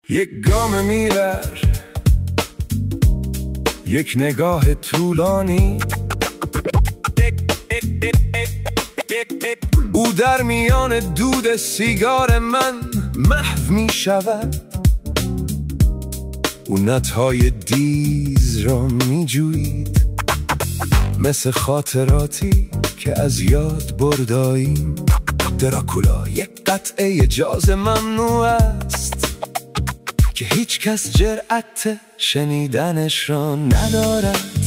یک گام میرر، یک نگاه طولانی، او در میان دود سیگار من محو می شود. او نتهای دیز را می جوید، مثل خاطراتی که از یاد برداییم. دراکولا یک قطعه جاز ممنوع است که هیچ کس جرأت شنیدنش را ندارد.